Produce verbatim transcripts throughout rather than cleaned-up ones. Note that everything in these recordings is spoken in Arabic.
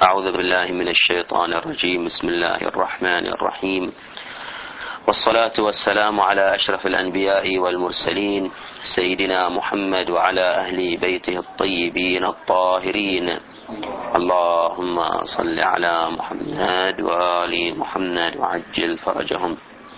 أعوذ بالله من الشيطان الرجيم. بسم الله الرحمن الرحيم، والصلاة والسلام على أشرف الأنبياء والمرسلين سيدنا محمد وعلى أهل بيته الطيبين الطاهرين. اللهم صل على محمد وآل محمد وعجل فرجهم.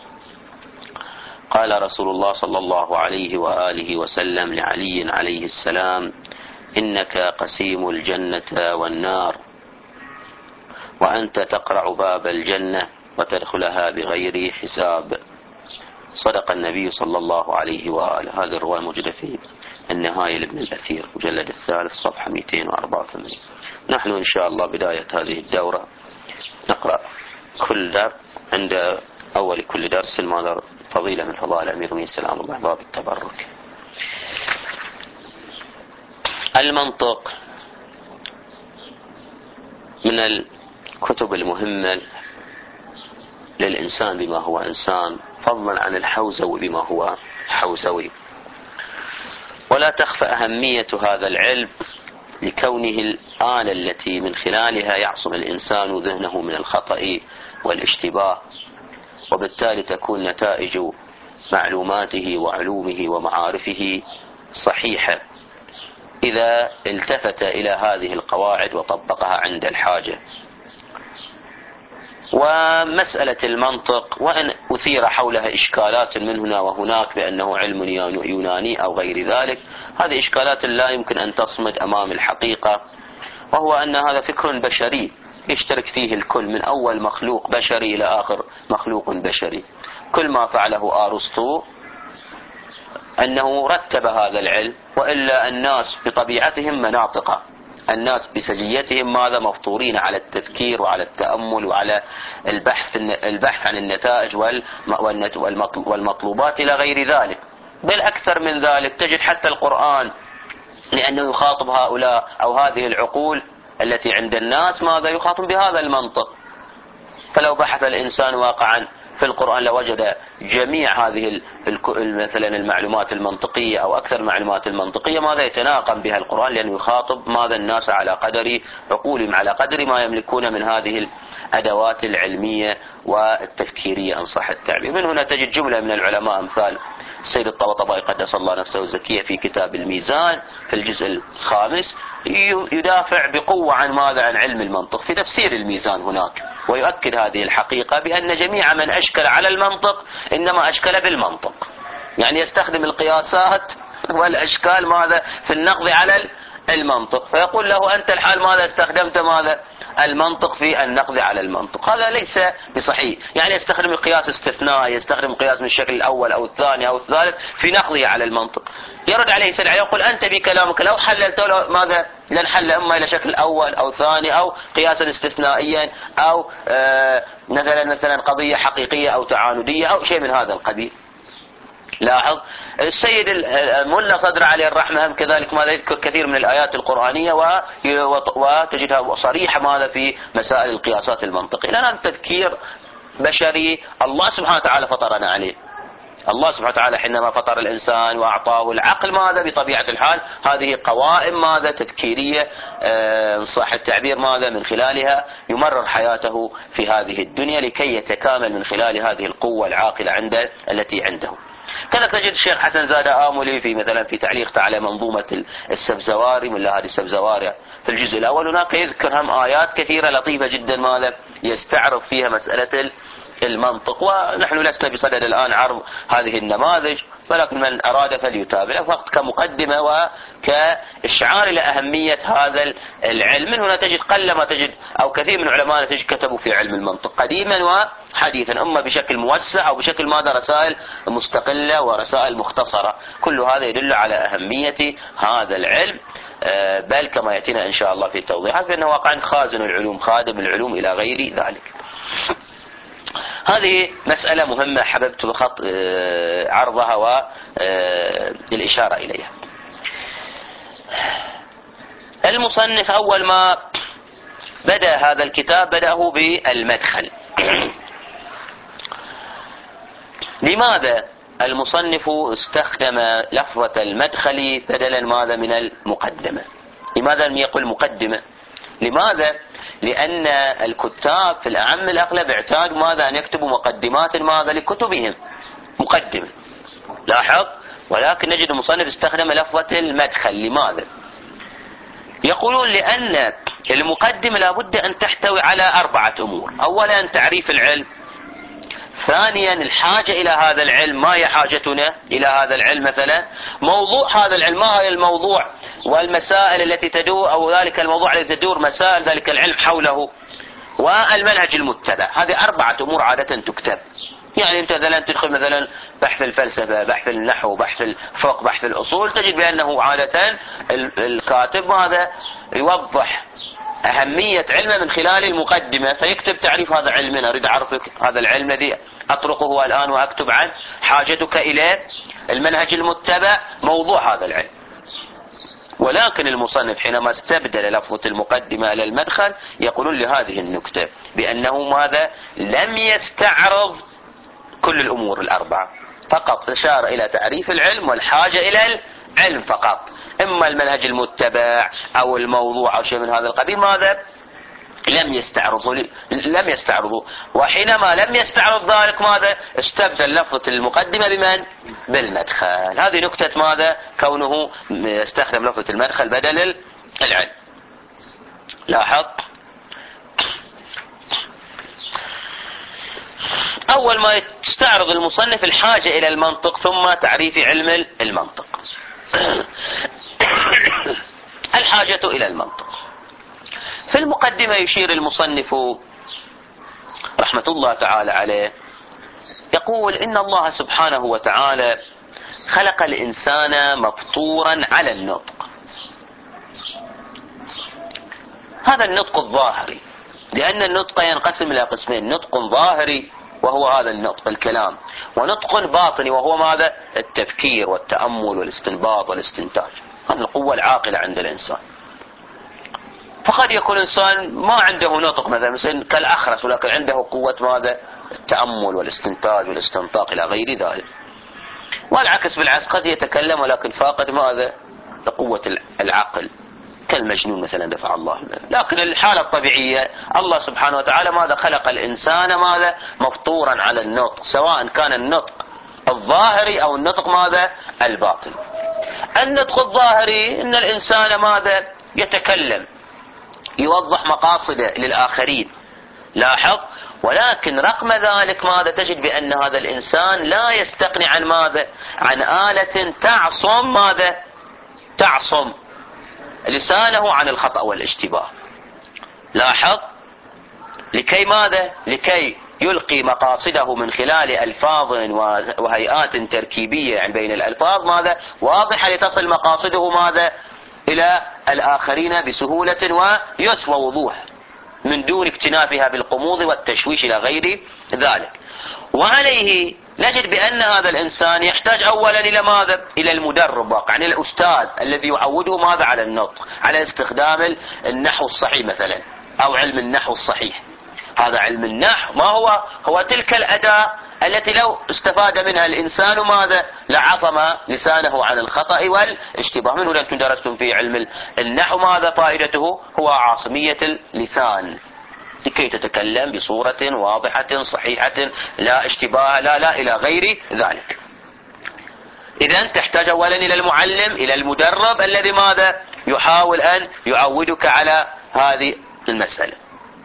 قال رسول الله صلى الله عليه وآله وسلم لعلي عليه السلام: إنك قسيم الجنة والنار، وأنت تقرع باب الجنة وتدخلها بغير حساب. صدق النبي صلى الله عليه وآله. هذه الرواية موجودة في النهاية لابن الأثير مجلد الثالث صفحة مئتين وأربعة وثمانين. نحن إن شاء الله بداية هذه الدورة نقرأ كل درس، عند أول كل درس ماذا فضيلة من فضائل أمير المؤمنين سلام الله باب التبرك. المنطق من الكتب المهمة للإنسان بما هو إنسان، فضلا عن الحوزوي بما هو حوزوي، ولا تخفى أهمية هذا العلم لكونه الآلة التي من خلالها يعصم الإنسان ذهنه من الخطأ والاشتباه، وبالتالي تكون نتائج معلوماته وعلومه ومعارفه صحيحة إذا التفت إلى هذه القواعد وطبقها عند الحاجة. ومسألة المنطق وأن أثير حولها إشكالات من هنا وهناك بأنه علم يوناني أو غير ذلك، هذه إشكالات لا يمكن أن تصمد أمام الحقيقة، وهو أن هذا فكر بشري يشترك فيه الكل من أول مخلوق بشري إلى آخر مخلوق بشري. كل ما فعله أرسطو أنه رتب هذا العلم، وإلا الناس بطبيعتهم مناطقة، الناس بسجيتهم ماذا مفطورين على التفكير وعلى التأمل وعلى البحث البحث عن النتائج والمطلوبات إلى غير ذلك. بل أكثر من ذلك تجد حتى القرآن لأنه يخاطب هؤلاء أو هذه العقول التي عند الناس ماذا يخاطب بهذا المنطق. فلو بحث الإنسان واقعا في القرآن لوجد جميع هذه مثلا المعلومات المنطقية أو أكثر المعلومات المنطقية ماذا يتناقم بها القرآن، لأنه يخاطب ماذا الناس على قدر عقولهم، على قدر ما يملكون من هذه الأدوات العلمية والتفكيرية إن صح التعبير. من هنا تجد جملة من العلماء أمثال السيد الطباطبائي قدس الله نفسه الزكية في كتاب الميزان في الجزء الخامس يدافع بقوة عن ماذا؟ عن علم المنطق في تفسير الميزان هناك، ويؤكد هذه الحقيقة بأن جميع من أشكل على المنطق إنما أشكل بالمنطق، يعني يستخدم القياسات والأشكال ماذا في النقض على المنطق، فيقول له أنت الحال ماذا استخدمت ماذا المنطق في النقض على المنطق. هذا ليس بصحيح، يعني يستخدم القياس استثنائي، يستخدم القياس من الشكل الأول أو الثاني أو الثالث في نقضه على المنطق. يرد عليه سلعي يقول أنت بكلامك لو حللته لو ماذا لن حل إما إلى شكل أول أو ثاني أو قياسا استثنائيا أو آه مثلا مثلا قضية حقيقية أو تعاندية أو شيء من هذا القبيل. لاحظ السيد الملا صدر عليه الرحمة هم كذلك ماذا يذكر كثير من الآيات القرآنية وتجدها صريحة ماذا في مسائل القياسات المنطقية، لأن هذا تذكير بشري الله سبحانه وتعالى فطرنا عليه. الله سبحانه وتعالى حينما فطر الإنسان وأعطاه العقل ماذا بطبيعة الحال هذه قوائم ماذا تذكيرية آه صح التعبير ماذا من خلالها يمرر حياته في هذه الدنيا لكي يتكامل من خلال هذه القوة العاقلة عنده التي عنده. كذا تجد الشيخ حسن زاد آملي في مثلا في تعليق على منظومة السبزواري من هذه السبزواري في الجزء الأول هناك يذكر هم آيات كثيرة لطيفة جدا ماذا يستعرض فيها مسألة المنطق، ونحن لسنا بصدد الآن عرض هذه النماذج، ولكن من أراد فليتابع فقط كمقدمة وكإشعار إلى أهمية هذا العلم. من هنا تجد قلما تجد أو كثير من علماء تجد كتبوا في علم المنطق قديما وحديثا، أما بشكل موسع أو بشكل ماذا رسائل مستقلة ورسائل مختصرة. كل هذا يدل على أهمية هذا العلم، بل كما يأتينا إن شاء الله في التوضيحات بأنه واقعا خازن العلوم خادم العلوم إلى غير ذلك. هذه مسألة مهمة حببت بخط عرضها والإشارة إليها. المصنف أول ما بدأ هذا الكتاب بدأه بالمدخل. لماذا المصنف استخدم لفظة المدخل بدلا ماذا من المقدمة؟ لماذا لم يقل مقدمة؟ لماذا؟ لأن الكتاب في الأعم الأغلب اعتادوا ماذا؟ أن يكتبوا مقدمات ماذا؟ لكتبهم، مقدمة. لاحظ. ولكن نجد المصنف استخدم لفظة المدخل. لماذا؟ يقولون لأن المقدمة لابد أن تحتوي على أربعة أمور. أولا تعريف العلم، ثانيا الحاجة إلى هذا العلم، ما هي حاجتنا إلى هذا العلم مثلا، موضوع هذا العلم، ما هي الموضوع والمسائل التي تدور، أو ذلك الموضوع الذي تدور مسائل ذلك العلم حوله، والمنهج المتبع. هذه أربعة أمور عادة تكتب. يعني أنت مثلا تدخل مثلا بحث الفلسفة، بحث النحو، بحث الفقه، بحث الأصول، تجد بأنه عادة الكاتب هذا يوضح أهمية علمه من خلال المقدمة، فيكتب تعريف هذا علم، أريد أعرف هذا العلم الذي أطرقه الآن وأكتب عنه، حاجتك إليه، المنهج المتبع، موضوع هذا العلم. ولكن المصنف حينما استبدل لفظة المقدمة إلى المدخل يقولون لهذه النكتة بأنه ماذا؟ لم يستعرض كل الأمور الأربعة، فقط أشار إلى تعريف العلم والحاجة إلى العلم فقط، إما المنهج المتبع أو الموضوع أو شيء من هذا القبيل، ماذا؟ لم يستعرضوا لم يستعرضوا وحينما لم يستعرض ذلك ماذا؟ استبدل لفظة المقدمة بمن؟ بالمدخل. هذه نكتة ماذا؟ كونه يستخدم لفظة المدخل بدل العلم. لاحظ. أول ما يستعرض المصنف الحاجة إلى المنطق، ثم تعريف علم المنطق. الحاجة إلى المنطق. في المقدمة يشير المصنف رحمة الله تعالى عليه، يقول إن الله سبحانه وتعالى خلق الإنسان مفطورا على النطق. هذا النطق الظاهري، لأن النطق ينقسم إلى قسمين: نطق ظاهري وهو هذا النطق الكلام، ونطق باطني وهو ماذا؟ التفكير والتأمل والاستنباط والاستنتاج. هذه القوة العاقلة عند الإنسان. فقد يكون إنسان ما عنده نطق مثلا مثل كالأخرس، ولكن عنده قوة ماذا؟ التأمل والاستنتاج والاستنطاق إلى غير ذلك. والعكس بالعكس، قد يتكلم ولكن فاقد ماذا؟ قوة العقل، كالمجنون مثلا دفع الله منه. لكن الحالة الطبيعية الله سبحانه وتعالى ماذا؟ خلق الإنسان ماذا؟ مفطورا على النطق، سواء كان النطق الظاهري أو النطق ماذا؟ الباطن. النطق الظاهري إن الإنسان ماذا؟ يتكلم، يوضح مقاصده للآخرين. لاحظ. ولكن رغم ذلك ماذا؟ تجد بأن هذا الإنسان لا يستغني عن ماذا؟ عن آلة تعصم ماذا؟ تعصم لسانه عن الخطأ والاشتباه. لاحظ. لكي ماذا؟ لكي يلقي مقاصده من خلال ألفاظ وهيئات تركيبية يعني بين الألفاظ ماذا؟ واضحة، لتصل مقاصده ماذا؟ إلى الآخرين بسهولة ويسوى وضوح، من دون اكتنافها بالقموض والتشويش إلى غير ذلك. وعليه نجد بأن هذا الإنسان يحتاج أولا إلى ماذا؟ إلى المدرب واقع، يعني الأستاذ الذي يعوده ماذا؟ على النطق، على استخدام النحو الصحيح مثلا، أو علم النحو الصحيح. هذا علم النحو ما هو؟ هو تلك الأداة التي لو استفاد منها الإنسان ماذا؟ لعصم لسانه عن الخطأ والاشتباه. منه أنتم درستم في علم النحو ماذا فائدته؟ هو عاصمية اللسان، لكي تتكلم بصورة واضحة صحيحة لا اشتباه لا لا إلى غير ذلك. إذن تحتاج أولا إلى المعلم، إلى المدرب الذي ماذا؟ يحاول أن يعودك على هذه المسألة.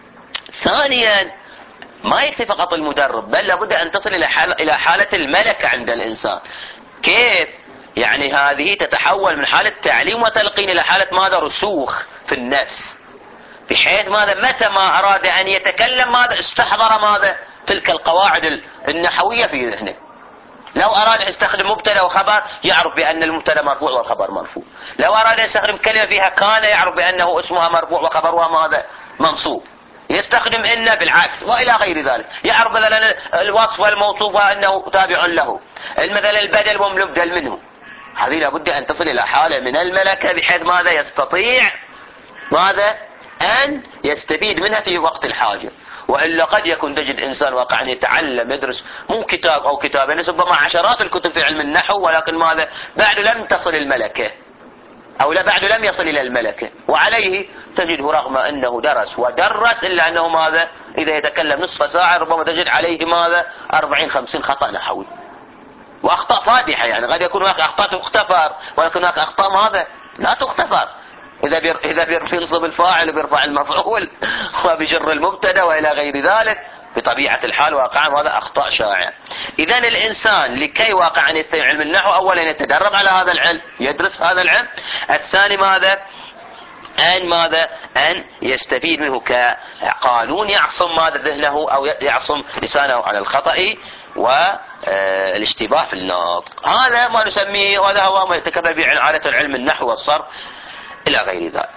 ثانيا ما يكفي فقط المدرب، بل لابد أن تصل إلى حالة, إلى حالة الملكة عند الإنسان. كيف؟ يعني هذه تتحول من حالة تعليم وتلقين إلى حالة ماذا؟ رسوخ في النفس، بحيث ماذا؟ متى ما أراد أن يتكلم ماذا؟ استحضر ماذا؟ تلك القواعد النحوية في ذهنه. لو أراد أن يستخدم مبتدا وخبر يعرف بأن المبتدا مرفوع والخبر مرفوع. لو أراد أن يستخدم كلمة فيها كان يعرف بأنه اسمها مرفوع وخبرها ماذا؟ منصوب. يستخدم إن بالعكس وإلى غير ذلك. يعرف مثلا الوصف والموصوف أنه تابع له، مثلا البدل والمبدل منه. هذه لابد أن تصل إلى حالة من الملكة بحيث ماذا؟ يستطيع ماذا؟ أن يستفيد منها في وقت الحاجة. وإلا قد يكون تجد إنسان واقعا يتعلم يدرس مو كتاب أو كتابين، ربما عشرات الكتب في علم النحو، ولكن ماذا؟ بعد لم تصل الملكة. أو لا بعد لم يصل إلى الملكة، وعليه تجده رغم أنه درس ودرس إلا أنه ماذا إذا يتكلم نصف ساعة ربما تجد عليه ماذا أربعين خمسين خطأ نحوي وأخطاء فادحة. يعني قد يكون هناك أخطاء تغتفر ويكون هناك أخطاء ماذا لا تغتفر. إذا بير إذا بينصب الفاعل وبيرفع المفعول وبيجر المبتدا وإلى غير ذلك بطبيعة الحال واقعا هذا أخطاء شائعة. إذا الإنسان لكي واقعا يستوعب علم النحو أولا يتدرب على هذا العلم، يدرس هذا العلم. الثاني ماذا أن ماذا أن يستفيد منه كقانون يعصم ماذا ذهنه أو يعصم لسانه على الخطأ والاشتباه في النطق. هذا ما نسميه، وهذا هو ما يتكلم به عادة العلم النحو والصرف إلى غير ذلك.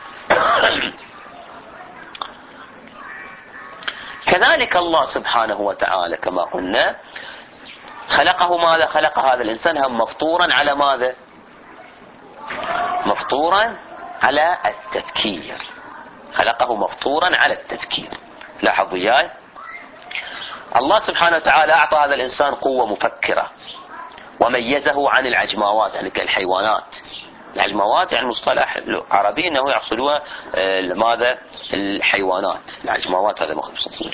كذلك الله سبحانه وتعالى كما قلنا خلقه ماذا خلق هذا الإنسان هم مفطورا على ماذا مفطورا على التفكير. خلقه مفطورا على التفكير. لاحظوا جاي الله سبحانه وتعالى أعطى هذا الإنسان قوة مفكرة وميزه عن العجماوات يعني كالحيوانات. العجماوات يعني مصطلح عربي انه يحصلوا ماذا الحيوانات. العجماوات هذا مخصوص.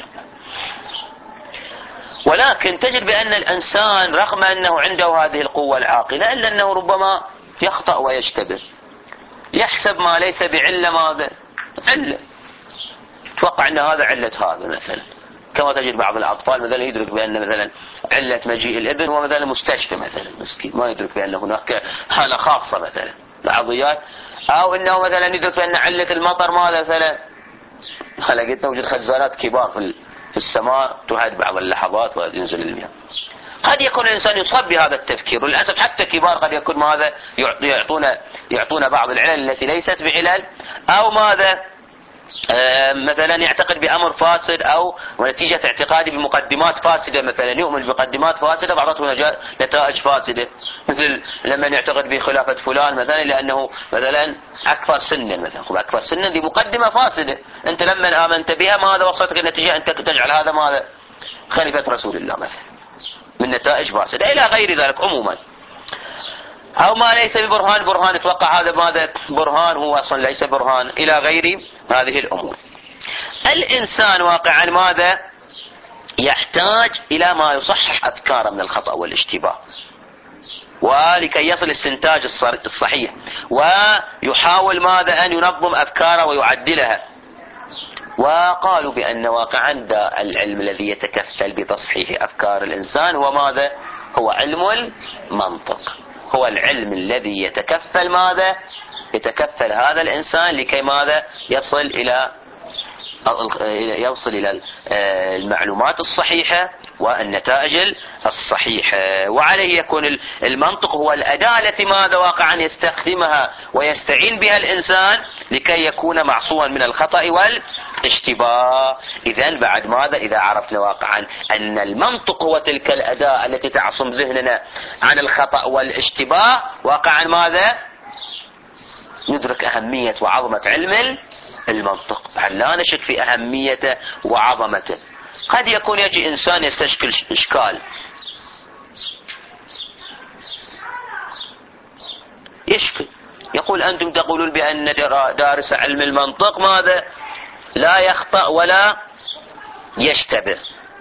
ولكن تجد بأن الإنسان رغم أنه عنده هذه القوة العاقلة إلا أنه ربما يخطأ ويشتبه، يحسب ما ليس بعلة ماذا علة، توقع أن هذا علة هذا مثلا. كما تجد بعض الأطفال مثلا يدرك بأن مثلا علة مجيء الابن هو مثلا مستشفى مثلا مسكين، ما يدرك بأن هناك حالة خاصة مثلا بعضيات، أو أنه مثلا يدرك بأن علة المطر ماذا مثلا. لقيت موجود خزانات كبار في في السماء تعد بعض اللحظات وينزل المياه. قد يكون الإنسان يصاب بهذا التفكير، وللأسف حتى كبار قد يكون ماذا يعطونا يعطونا بعض العلل التي ليست بعلل، أو ماذا آه مثلا يعتقد بأمر فاسد أو ونتيجة اعتقادي بمقدمات فاسدة، مثلا يؤمن بمقدمات فاسدة بعضته نتائج فاسدة، مثل لما يعتقد بخلافة فلان مثلا لأنه مثلا أكثر سنا مثلا أكثر سنا دي مقدمة فاسدة، أنت لما آمنت بها ماذا وصلتك النتيجة أنت تجعل هذا ماذا خليفة رسول الله مثلا من نتائج فاسدة إلى غير ذلك عموما. أو ما ليس ببرهان برهان يتوقع هذا ماذا برهان هو أصلا ليس برهان إلى غير هذه الأمور. الإنسان واقعا ماذا يحتاج إلى ما يصحح أفكاره من الخطأ والاشتباه ولكي يصل استنتاج الصحيح، ويحاول ماذا أن ينظم أفكاره ويعدلها. وقالوا بأن واقعا العلم الذي يتكفل بتصحيح أفكار الإنسان هو ماذا هو علم المنطق. هو العلم الذي يتكفل ماذا يتكفل هذا الإنسان لكي ماذا يصل إلى يوصل إلى المعلومات الصحيحة والنتائج الصحيحة. وعليه يكون المنطق هو الأداة التي ماذا واقعا يستخدمها ويستعين بها الإنسان لكي يكون معصوما من الخطأ والاشتباه. إذن بعد ماذا إذا عرفنا واقعا أن المنطق هو تلك الأداة التي تعصم ذهننا عن الخطأ والاشتباه، واقعا ماذا ندرك أهمية وعظمة علم المنطق. لا نشك في أهميته وعظمته. قد يكون يجي إنسان يستشكل إشكال يشكل يقول أنتم تقولون بأن دارس علم المنطق ماذا لا يخطأ ولا يشتبه.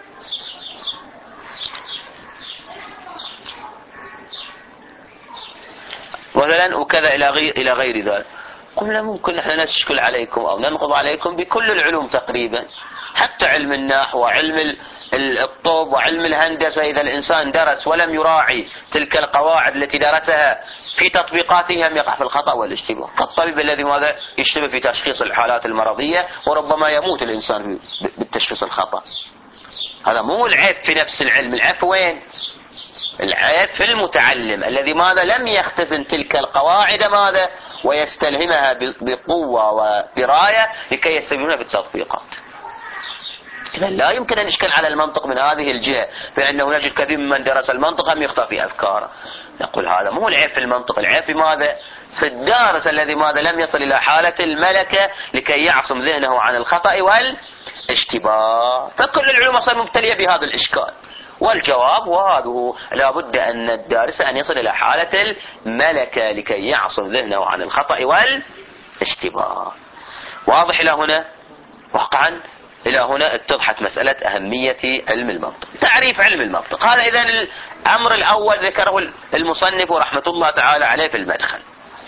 مثلا وكذا إلى غير إلى غير ذلك. قلنا ممكن نحن نشكل عليكم أو ننقض عليكم بكل العلوم تقريبا، حتى علم النحو وعلم الطب وعلم الهندسة. إذا الإنسان درس ولم يراعي تلك القواعد التي درسها في تطبيقاته هم يقع في الخطأ والاشتباه. كالطبيب الذي ماذا يشتبه في تشخيص الحالات المرضية وربما يموت الإنسان بالتشخيص الخطأ. هذا مو العيب في نفس العلم، العيب وين؟ العيب في المتعلم الذي ماذا لم يختزن تلك القواعد ماذا ويستلهمها بقوة ودراية لكي يستخدمها بالتطبيقات. إذا لا يمكن أن نشكل على المنطق من هذه الجهة بأنه نجد كثير من درس المنطق هم يخطأ في أفكاره. نقول هذا مو العيب في المنطق، العيب في ماذا في الدارس الذي ماذا لم يصل إلى حالة الملكة لكي يعصم ذهنه عن الخطأ والاشتباه. فكل العلوم أصلا مبتلية بهذا الإشكال، والجواب هو هذا، لا بد أن الدارس أن يصل إلى حالة الملكة لكي يعصم ذهنه عن الخطأ والاشتباه. واضح إلى هنا؟ واقعا إلى هنا اتضحت مسألة أهمية علم المنطق. تعريف علم المنطق، هذا إذن الأمر الأول ذكره المصنف رحمة الله تعالى عليه في المدخل.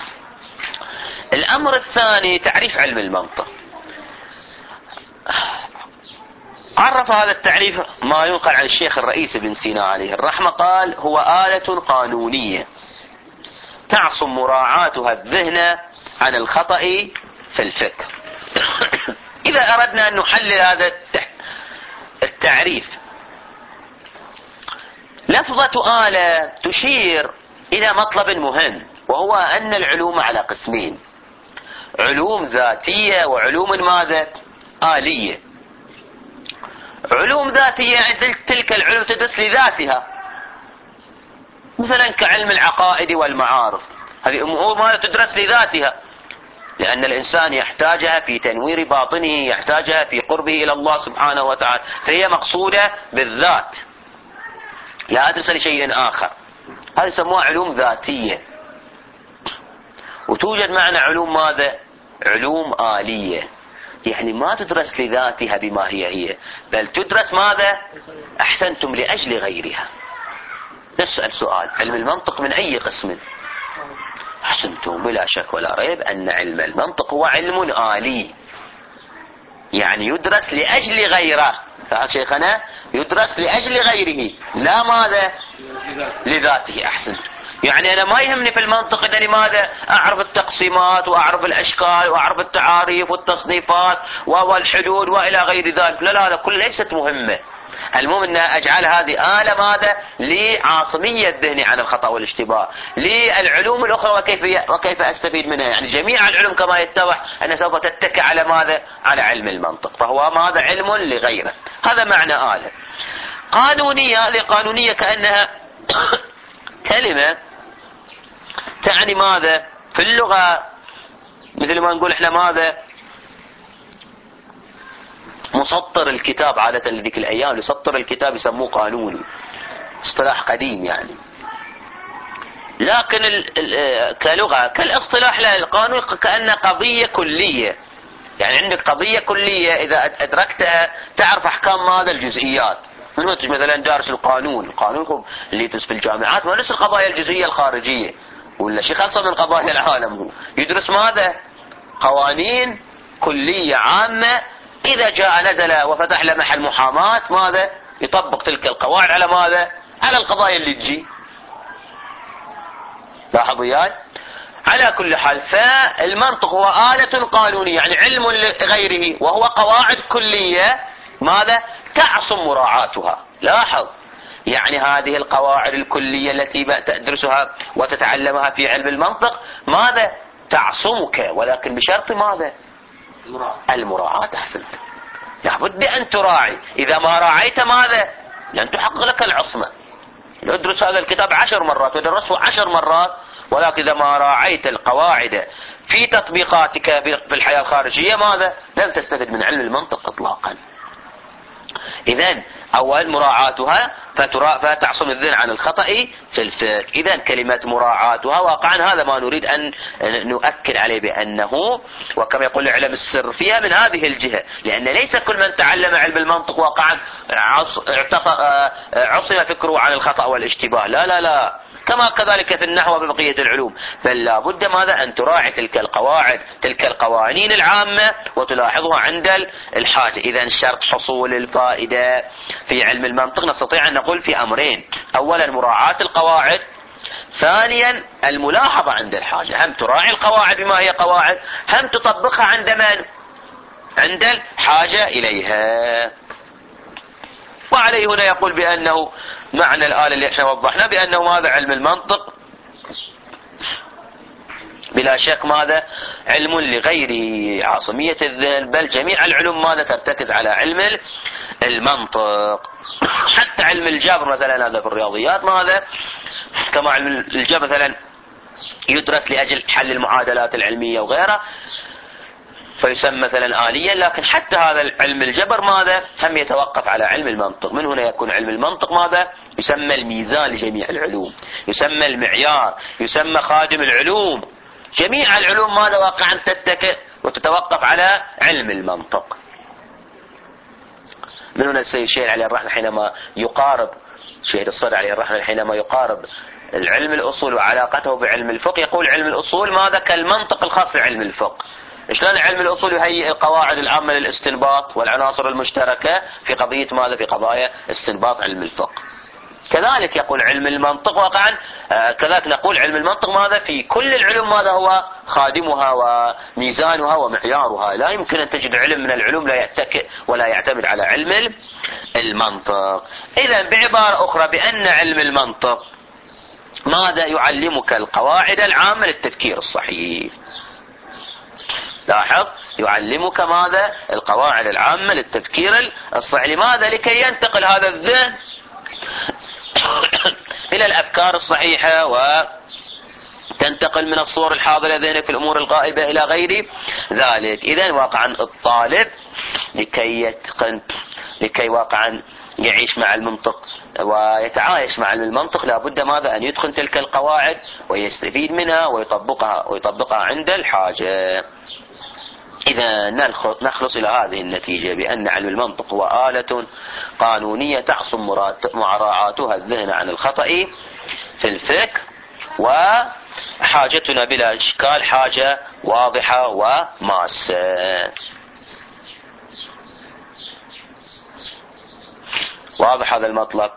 الأمر الثاني تعريف علم المنطق. عرف هذا التعريف ما ينقل عن الشيخ الرئيس ابن سينا عليه الرحمة، قال: هو آلة قانونية تعصم مراعاتها الذهن عن الخطأ في الفكر. إذا أردنا أن نحلل هذا التعريف، لفظة آلة تشير إلى مطلب مهم، وهو أن العلوم على قسمين: علوم ذاتية وعلوم ماذا؟ آلية. علوم ذاتية يعني تلك العلوم تدرس لذاتها، مثلا كعلم العقائد والمعارف، هذه أمور ما تدرس لذاتها، لأن الإنسان يحتاجها في تنوير باطنه، يحتاجها في قربه إلى الله سبحانه وتعالى، فهي مقصودة بالذات، لا تدرس لشيء آخر. هذه يسموها علوم ذاتية. وتوجد معنا علوم ماذا؟ علوم آلية، يعني ما تدرس لذاتها بما هي هي، بل تدرس ماذا؟ أحسنتم، لأجل غيرها. نسأل سؤال: علم المنطق من أي قسم؟ أحسنتم، بلا شك ولا ريب أن علم المنطق هو علم آلي، يعني يدرس لأجل غيره. فهذا شيخنا يدرس لأجل غيره، لا ماذا؟ لذاته. أحسنتم، يعني أنا ما يهمني في المنطق أنني ماذا؟ أعرف التقسيمات وأعرف الأشكال وأعرف التعاريف والتصنيفات والحدود وإلى غير ذلك، لا لا، هذا كل ليست مهمة. المهم أن أجعل هذه آلة ماذا؟ لعاصمية ذهني عن الخطأ والاشتباه، للعلوم الأخرى وكيف وكيف أستفيد منها. يعني جميع العلوم كما يتضح أن سوف تتكئ على ماذا؟ على علم المنطق، فهو ماذا؟ علم لغيره. هذا معنى آلة. قانونية، هذه قانونية كأنها كلمة تعني ماذا؟ في اللغة مثل ما نقول احنا ماذا؟ مسطر الكتاب، عادة لذيك الأيام يسطر الكتاب يسموه قانوني، اصطلاح قديم يعني. لكن ال ال كلغة كالاصطلاح لا، القانون كأنه قضية كلية، يعني عندك قضية كلية إذا أدركتها تعرف أحكام ماذا؟ الجزئيات. من أنت مثلا دارس القانون، القانون اللي يدرس في الجامعات ما يدرس القضايا الجزئية الخارجية، ولا شيء خاصة من قضايا العالم، هو يدرس ماذا؟ قوانين كلية عامة، إذا جاء نزل وفتح لمح المحاماة ماذا؟ يطبق تلك القواعد على ماذا؟ على القضايا اللي تجي. لاحظوا وياي؟ على كل حال، فالمنطق هو آلة قانونية، يعني علم لغيره، وهو قواعد كلية ماذا؟ تعصم مراعاتها. لاحظ، يعني هذه القواعد الكلية التي تدرسها وتتعلمها في علم المنطق ماذا؟ تعصمك، ولكن بشرط ماذا؟ المراعاة. أحسنت، لابد أن تراعي، إذا ما راعيت ماذا؟ لن تحقق لك العصمة. ادرس هذا الكتاب عشر مرات ودرسه عشر مرات، ولكن إذا ما راعيت القواعد في تطبيقاتك في الحياة الخارجية ماذا؟ لن تستفد من علم المنطق إطلاقا. إذن أول مراعاتها فتعصم الذهن عن الخطأ في الفكر. إذن كلمة مراعاتها واقعا هذا ما نريد أن نؤكد عليه، بأنه وكما يقول علم السر فيها من هذه الجهة، لأن ليس كل من تعلم علم المنطق واقعا عصم فكره عن الخطأ والاشتباه، لا لا لا، كما كذلك في النحو وبقية العلوم، بل لا بد ماذا؟ أن تراعي تلك القواعد، تلك القوانين العامة، وتلاحظها عند الحاجة. إذن شرط حصول الفائدة في علم المنطق نستطيع أن نقول في أمرين: أولا مراعاة القواعد، ثانيا الملاحظة عند الحاجة. هم تراعي القواعد بما هي قواعد، هم تطبقها عند من؟ عند الحاجة إليها. وعليه هنا يقول بأنه معنى الآلة اللي احنا وضحنا بأنه هذا علم المنطق بلا شك ماذا؟ علم لغيره، عاصمية الذهن، بل جميع العلوم ماذا؟ ترتكز على علم المنطق. حتى علم الجبر مثلا هذا في الرياضيات ماذا؟ كما علم الجبر مثلا يدرس لأجل حل المعادلات العلمية وغيرها، فيسمى مثلا آليا، لكن حتى هذا علم الجبر ماذا هم يتوقف على علم المنطق. من هنا يكون علم المنطق ماذا يسمى الميزان لجميع العلوم، يسمى المعيار، يسمى خادم العلوم. جميع العلوم ماذا واقعا تتكئ وتتوقف على علم المنطق. من هنا السيد الشيخ عليه الرحمة حينما يقارب شيخ الصدر عليه الرحمة حينما يقارب العلم الأصول وعلاقته بعلم الفقه يقول علم الأصول ماذا كالمنطق الخاص بعلم الفقه. شلون علم الأصول يهيئ القواعد العامة للاستنباط والعناصر المشتركة في قضية ماذا في قضايا استنباط علم الفقه. كذلك يقول علم المنطق واقعا آه كذلك نقول علم المنطق ماذا في كل العلوم ماذا هو خادمها وميزانها ومعيارها. لا يمكن أن تجد علم من العلوم لا يتكئ ولا يعتمد على علم المنطق. إذا بعبارة أخرى بأن علم المنطق ماذا يعلمك القواعد العامة للتفكير الصحيح. لاحظ يعلمك ماذا القواعد العامة للتفكير الصحيح. لماذا؟ لكي ينتقل هذا الذهن إلى الأفكار الصحيحة وتنتقل من الصور الحاضرة ذهنك في الأمور الغائبة إلى غير ذلك. إذن واقعا الطالب لكي يتقن لكي واقعا يعيش مع المنطق ويتعايش مع المنطق لابد ماذا أن يتقن تلك القواعد ويستفيد منها ويطبقها ويطبقها عند الحاجة. إذا نخلص إلى هذه النتيجة بأن علم المنطق هو آلة قانونية تعصم مراعاتها الذهن عن الخطأ في الفكر، وحاجتنا بلا إشكال حاجة واضحة وماسة. واضح هذا المطلب؟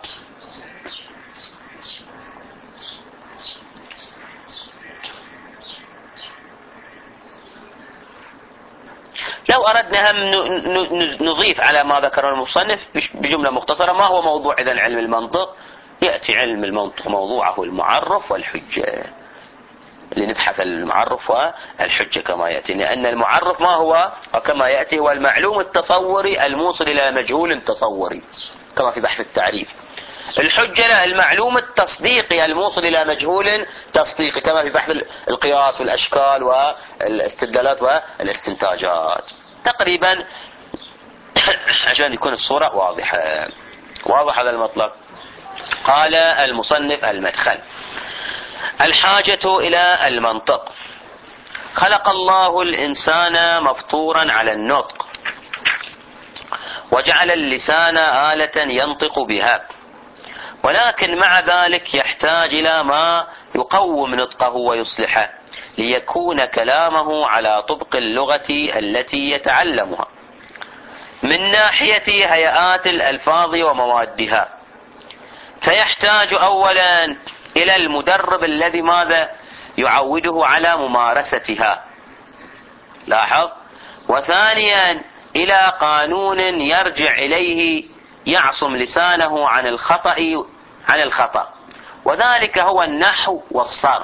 لو أردنا هم نضيف على ما ذكره المصنف بجملة مختصرة ما هو موضوع إذن علم المنطق؟ يأتي علم المنطق موضوعه المعرف والحجة، لنبحث المعرف والحجة كما يأتي، لأن المعرف ما هو وكما يأتي هو المعلوم التصوري الموصل إلى مجهول تصوري كما في بحث التعريف. الحجة لا، المعلوم التصديقي الموصل إلى مجهول تصديقي كما في بحث القياس والأشكال والاستدلالات والاستنتاجات. تقريبا عشان يكون الصورة واضحة. واضح هذا المطلب؟ قال المصنف المدخل: الحاجة إلى المنطق. خلق الله الإنسان مفطورا على النطق وجعل اللسان آلة ينطق بها، ولكن مع ذلك يحتاج إلى ما يقوم نطقه ويصلحه ليكون كلامه على طبق اللغة التي يتعلمها من ناحية هيئات الألفاظ وموادها. فيحتاج أولا إلى المدرب الذي ماذا يعوده على ممارستها. لاحظ. وثانيا إلى قانون يرجع إليه يعصم لسانه عن الخطأ عن الخطأ وذلك هو النحو والصرف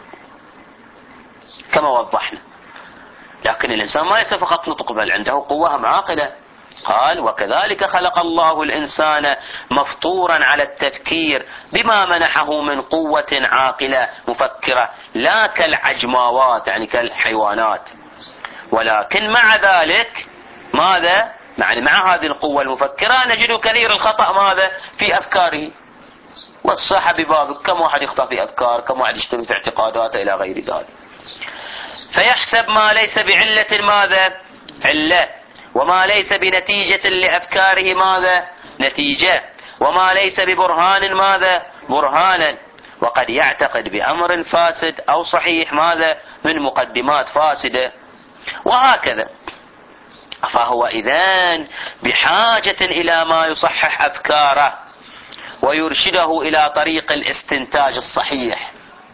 كما وضحنا. لكن الإنسان ما ليس فقط نطق بل عنده قوة معاقلة. قال: وكذلك خلق الله الإنسان مفطورا على التفكير بما منحه من قوة عاقلة مفكرة لا كالعجماوات يعني كالحيوانات، ولكن مع ذلك ماذا يعني مع هذه القوة المفكرة نجد كثير الخطأ ماذا في أفكاره والصح ببابك. كم واحد يخطأ في أفكار، كم واحد يشتبه في اعتقاداته إلى غير ذلك. فيحسب ما ليس بعلة ماذا علة، وما ليس بنتيجة لأفكاره ماذا نتيجة، وما ليس ببرهان ماذا برهانا، وقد يعتقد بأمر فاسد أو صحيح ماذا من مقدمات فاسدة، وهكذا. فهو إذن بحاجة إلى ما يصحح أفكاره ويرشده إلى طريق الاستنتاج الصحيح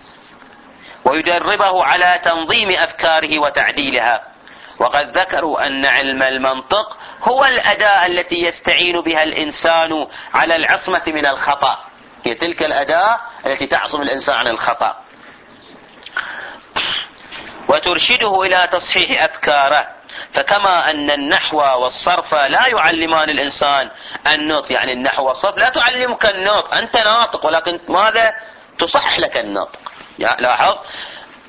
ويدربه على تنظيم أفكاره وتعديلها. وقد ذكروا أن علم المنطق هو الأداة التي يستعين بها الإنسان على العصمة من الخطأ، هي تلك الأداة التي تعصم الإنسان عن الخطأ وترشده إلى تصحيح أفكاره. فكما أن النحو والصرف لا يعلمان الإنسان النطق، يعني النحو والصرف لا تعلمك النطق، أنت ناطق ولكن ماذا تصحح لك النطق. لاحظ.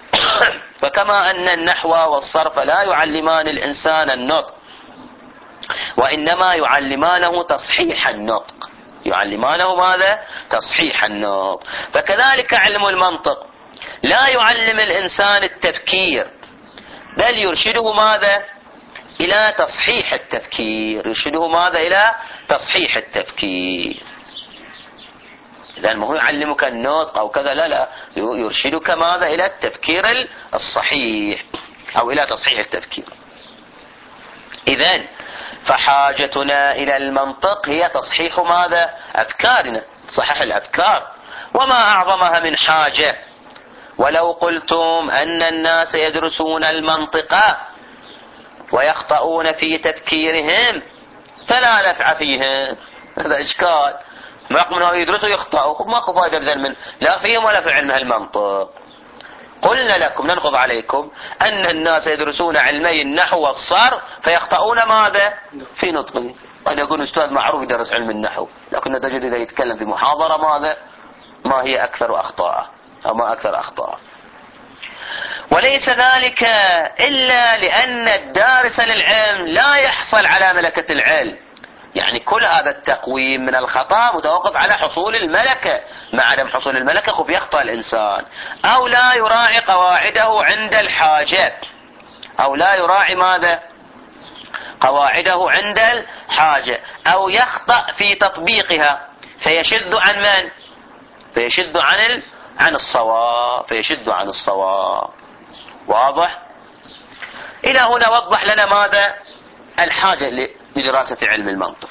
فكما أن النحو والصرف لا يعلمان الإنسان النطق، وإنما يعلمانه تصحيح النطق، يعلمانه ماذا؟ تصحيح النطق. فكذلك علم المنطق لا يعلم الإنسان التفكير، بل يرشده ماذا؟ إلى تصحيح التفكير، يرشده ماذا؟ إلى تصحيح التفكير. إذا ما هو يعلمك النطق أو كذا، لا لا، يرشدك ماذا؟ إلى التفكير الصحيح أو إلى تصحيح التفكير. إذن فحاجتنا إلى المنطق هي تصحيح ماذا؟ أفكارنا، تصحيح الأفكار، وما أعظمها من حاجة. ولو قلتم أن الناس يدرسون المنطق ويخطئون في تفكيرهم فلا نفع فيهم، هذا إشكال. رغم أنه يدرسوا يخطئوا، ماكو فائدة بذل من لا فيهم ولا في علم المنطق. قلنا لكم ننقض عليكم أن الناس يدرسون علمي النحو والصرف فيخطئون ماذا؟ في نطقه. قد يكون أستاذ معروف يدرس علم النحو، لكن تجد إذا يتكلم في محاضرة ماذا؟ ما هي أكثر أخطاء أو ما أكثر أخطاء. وليس ذلك إلا لأن الدارس للعلم لا يحصل على ملكة العلم، يعني كل هذا التقويم من الخطأ متوقف على حصول الملكة. مع عدم حصول الملكة خب يخطأ الإنسان، أو لا يراعي قواعده عند الحاجة، أو لا يراعي ماذا؟ قواعده عند الحاجة، أو يخطأ في تطبيقها فيشد عن من؟ فيشد عن ال... عن الصواب، فيشد عن الصواب. واضح؟ إلى هنا وضح لنا ماذا؟ الحاجة لدراسة علم المنطق.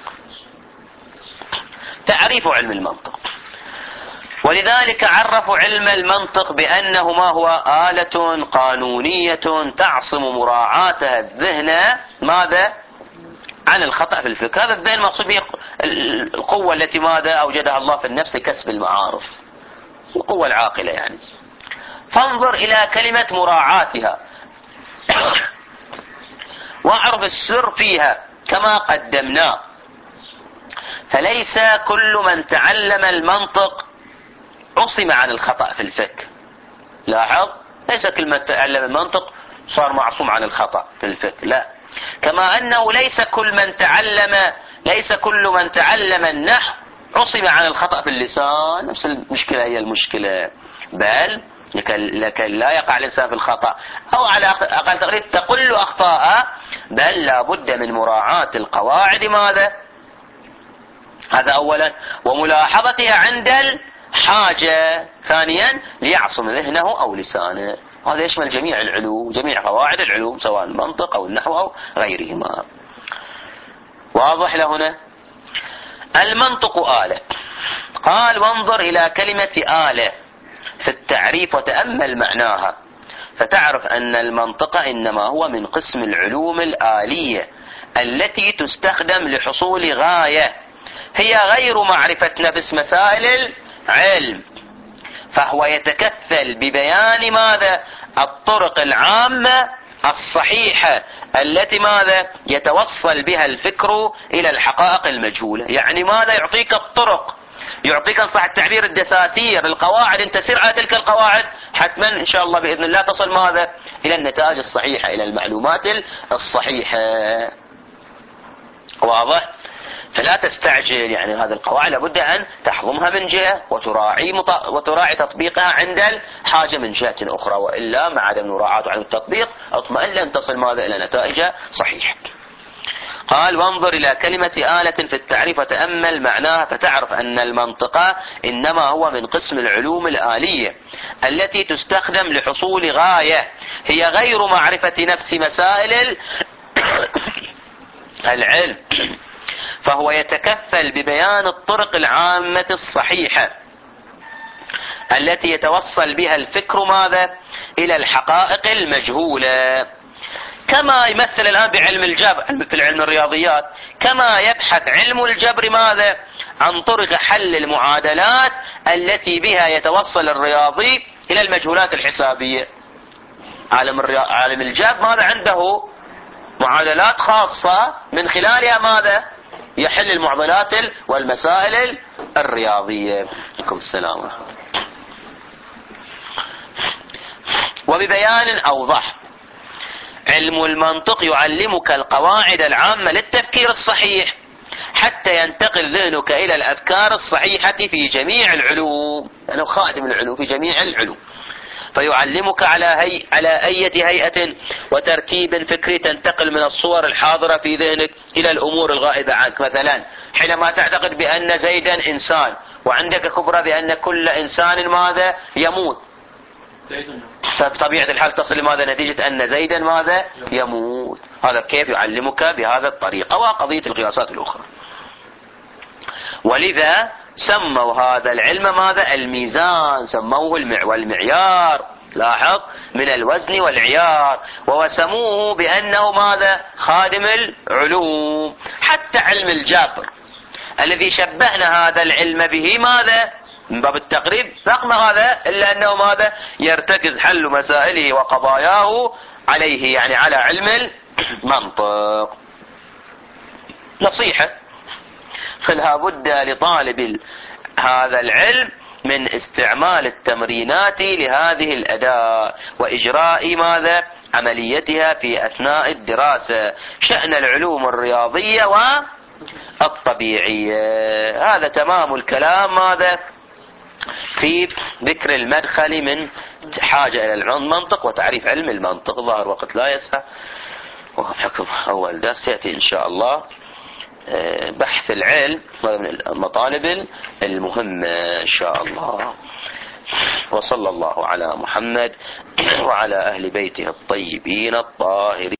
تعريف علم المنطق. ولذلك عرفوا علم المنطق بأنه ما هو آلة قانونية تعصم مراعاتها الذهن ماذا؟ عن الخطأ في الفكر. هذا الذهن مقصود به القوة التي ماذا؟ أوجدها الله في النفس لكسب المعارف، القوة العاقلة يعني. فانظر إلى كلمة مراعاتها واعرف السر فيها كما قدمنا. فليس كل من تعلم المنطق عصم عن الخطأ في الفكر. لاحظ، ليس كل من تعلم المنطق صار معصوم عن الخطأ في الفكر، لا. كما أنه ليس كل من تعلم ليس كل من تعلم النحو عصم عن الخطأ في اللسان. نفس المشكلة هي المشكلة، بل لكي لا يقع الإنسان في الخطأ أو على أقل تقدير تقل أخطاء، بل لا بد من مراعاة القواعد ماذا؟ هذا أولا، وملاحظتها عند الحاجة. ثانيا ليعصم ذهنه أو لسانه. هذا يشمل جميع العلوم، جميع قواعد العلوم سواء المنطق أو النحو أو غيرهما. واضح لهنا؟ المنطق آلة. قال وانظر إلى كلمة آلة في التعريف وتأمل معناها فتعرف أن المنطق إنما هو من قسم العلوم الآلية التي تستخدم لحصول غاية هي غير معرفة نفس مسائل العلم، فهو يتكفل ببيان ماذا؟ الطرق العامة الصحيحة التي ماذا؟ يتوصل بها الفكر إلى الحقائق المجهولة. يعني ماذا؟ يعطيك الطرق، يعطيك إن صح التعبير الدساتير، القواعد. انت سير على تلك القواعد حتما إن شاء الله بإذن الله تصل ماذا؟ إلى النتائج الصحيحة، إلى المعلومات الصحيحة. واضح؟ فلا تستعجل، يعني هذه القواعد لابد أن تحضمها من جهة وتراعي مط... وتراعي تطبيقها عند الحاجة من جهة أخرى، وإلا مع عدم مراعاة عن التطبيق اطمئن لن تصل ماذا؟ إلى نتائج صحيحة. قال وانظر إلى كلمة آلة في التعريف وتأمل معناها فتعرف أن المنطق إنما هو من قسم العلوم الآلية التي تستخدم لحصول غاية هي غير معرفة نفس مسائل العلم، فهو يتكفل ببيان الطرق العامة الصحيحة التي يتوصل بها الفكر ماذا؟ إلى الحقائق المجهولة. كما يمثل الآن بعلم الجبر في علم الرياضيات، كما يبحث علم الجبر ماذا؟ عن طرق حل المعادلات التي بها يتوصل الرياضي إلى المجهولات الحسابية. عالم الرياض... عالم الجبر ماذا عنده؟ معادلات خاصة من خلالها ماذا؟ يحل المعضلات والمسائل الرياضية. عليكم السلام. وببيان أوضح. علم المنطق يعلمك القواعد العامة للتفكير الصحيح حتى ينتقل ذهنك إلى الأفكار الصحيحة في جميع العلوم، أنا خادم العلوم في جميع العلوم، فيعلمك على هي على أية هيئة وترتيب فكري تنتقل من الصور الحاضرة في ذهنك إلى الأمور الغائبة عنك. مثلا حينما تعتقد بأن زيدا إنسان، وعندك خبرة بأن كل إنسان ماذا يموت، فبطبيعة الحال تصل لماذا نتيجة أن زيدا ماذا يموت. هذا كيف يعلمك بهذا الطريقة، وقضية القياسات الأخرى. ولذا سموا هذا العلم ماذا الميزان، سموه المعيار، لاحظ، من الوزن والعيار، ووسموه بأنه ماذا خادم العلوم. حتى علم الجبر الذي شبهنا هذا العلم به ماذا من باب التقريب رغم هذا إلا أنه ماذا يرتكز حل مسائله وقضاياه عليه، يعني على علم المنطق. نصيحة، فلا بد لطالب هذا العلم من استعمال التمرينات لهذه الأداة وإجراء ماذا عمليتها في أثناء الدراسة، شأن العلوم الرياضية والطبيعية. هذا تمام الكلام ماذا في ذكر المدخل من حاجة إلى المنطق وتعريف علم المنطق. ظاهر وقت لا يسع، وحكم أول درس يأتي إن شاء الله بحث العلم من المطالب المهمة إن شاء الله. وصلى الله على محمد وعلى أهل بيته الطيبين الطاهرين.